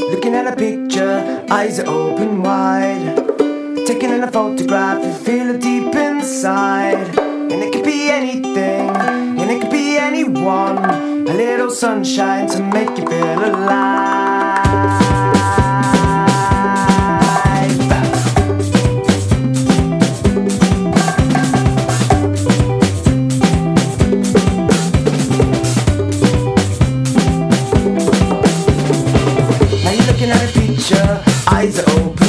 Looking at a picture, eyes are open wide. Taking in a photograph, you feel it deep inside. And it could be anything, and it could be anyone. A little sunshine to make you feel alive. Now you're looking at a picture, eyes are open